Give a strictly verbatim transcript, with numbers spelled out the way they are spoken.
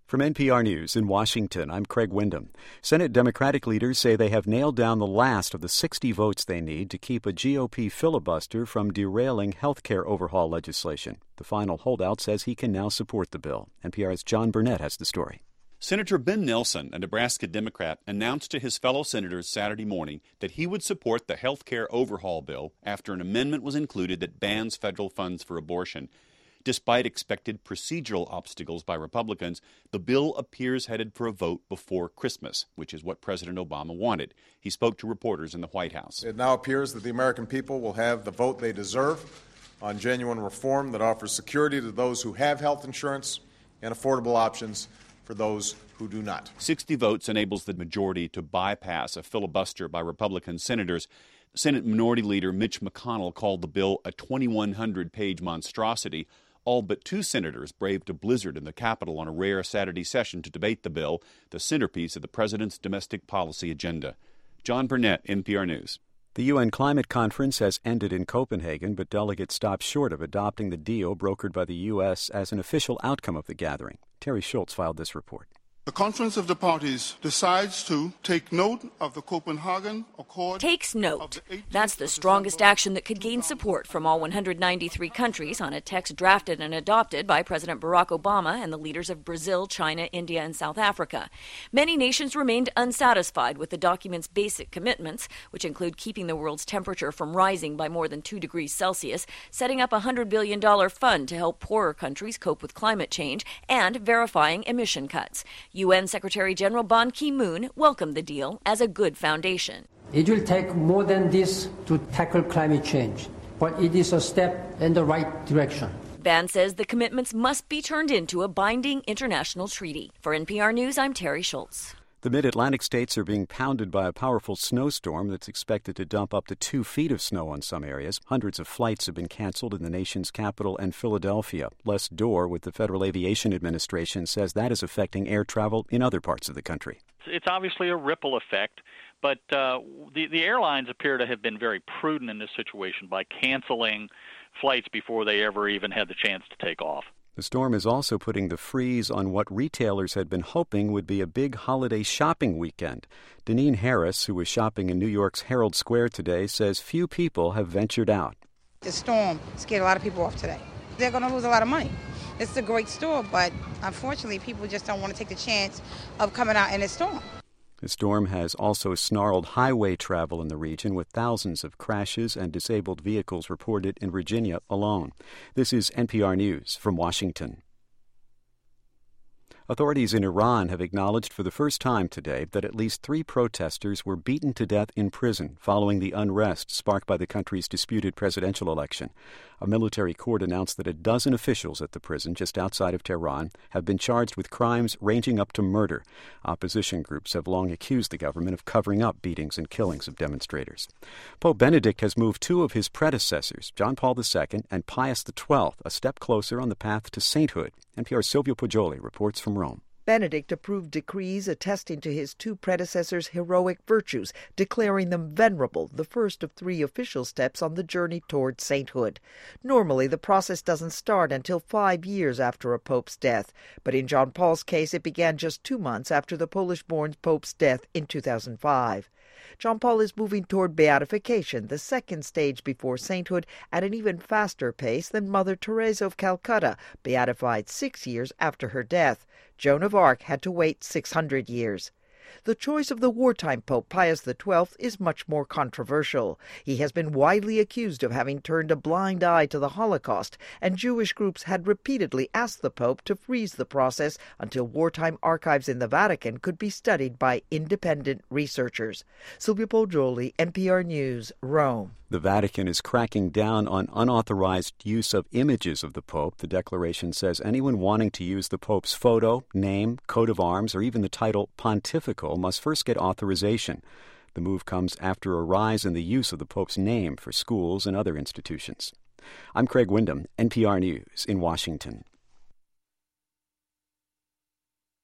From N P R News in Washington, I'm Craig Windham. Senate Democratic leaders say they have nailed down the last of the sixty votes they need to keep a G O P filibuster from derailing health care overhaul legislation. The final holdout says he can now support the bill. N P R's John Burnett has the story. Senator Ben Nelson, a Nebraska Democrat, announced to his fellow senators Saturday morning that he would support the health care overhaul bill after an amendment was included that bans federal funds for abortion. Despite expected procedural obstacles by Republicans, the bill appears headed for a vote before Christmas, which is what President Obama wanted. He spoke to reporters in the White House. It now appears that the American people will have the vote they deserve on genuine reform that offers security to those who have health insurance and affordable options for those who do not. sixty votes enables the majority to bypass a filibuster by Republican senators. Senate Minority Leader Mitch McConnell called the bill a twenty-one hundred page monstrosity. All but two senators braved a blizzard in the Capitol on a rare Saturday session to debate the bill, the centerpiece of the president's domestic policy agenda. John Burnett, N P R News. The U N climate conference has ended in Copenhagen, but delegates stopped short of adopting the deal brokered by the U S as an official outcome of the gathering. Terry Schultz filed this report. The Conference of the Parties decides to take note of the Copenhagen Accord. Takes note. That's the strongest action that could gain support from all one hundred ninety-three countries on a text drafted and adopted by President Barack Obama and the leaders of Brazil, China, India, and South Africa. Many nations remained unsatisfied with the document's basic commitments, which include keeping the world's temperature from rising by more than two degrees Celsius, setting up a one hundred billion dollars fund to help poorer countries cope with climate change, and verifying emission cuts. U N Secretary General Ban Ki-moon welcomed the deal as a good foundation. It will take more than this to tackle climate change, but it is a step in the right direction. Ban says the commitments must be turned into a binding international treaty. For N P R News, I'm Terry Schultz. The mid-Atlantic states are being pounded by a powerful snowstorm that's expected to dump up to two feet of snow on some areas. Hundreds of flights have been canceled in the nation's capital and Philadelphia. Les Dorr with the Federal Aviation Administration says that is affecting air travel in other parts of the country. It's obviously a ripple effect, but uh, the, the airlines appear to have been very prudent in this situation by canceling flights before they ever even had the chance to take off. The storm is also putting the freeze on what retailers had been hoping would be a big holiday shopping weekend. Deneen Harris, who was shopping in New York's Herald Square today, says few people have ventured out. The storm scared a lot of people off today. They're going to lose a lot of money. It's a great store, but unfortunately people just don't want to take the chance of coming out in a storm. The storm has also snarled highway travel in the region, with thousands of crashes and disabled vehicles reported in Virginia alone. This is N P R News from Washington. Authorities in Iran have acknowledged for the first time today that at least three protesters were beaten to death in prison following the unrest sparked by the country's disputed presidential election. A military court announced that a dozen officials at the prison just outside of Tehran have been charged with crimes ranging up to murder. Opposition groups have long accused the government of covering up beatings and killings of demonstrators. Pope Benedict has moved two of his predecessors, John Paul the Second and Pius the Twelfth, a step closer on the path to sainthood. N P R's Silvio Poggioli reports from Rome. Benedict approved decrees attesting to his two predecessors' heroic virtues, declaring them venerable, the first of three official steps on the journey toward sainthood. Normally, the process doesn't start until five years after a pope's death, but in John Paul's case, it began just two months after the Polish-born pope's death in two thousand five. John Paul is moving toward beatification, the second stage before sainthood, at an even faster pace than Mother Teresa of Calcutta, beatified six years after her death. Joan of Arc had to wait six hundred years. The choice of the wartime Pope Pius the Twelfth is much more controversial. He has been widely accused of having turned a blind eye to the Holocaust, and Jewish groups had repeatedly asked the Pope to freeze the process until wartime archives in the Vatican could be studied by independent researchers. Silvio Poggioli, N P R News, Rome. The Vatican is cracking down on unauthorized use of images of the Pope. The declaration says anyone wanting to use the Pope's photo, name, coat of arms, or even the title pontifical must first get authorization. The move comes after a rise in the use of the Pope's name for schools and other institutions. I'm Craig Windham, N P R News in Washington.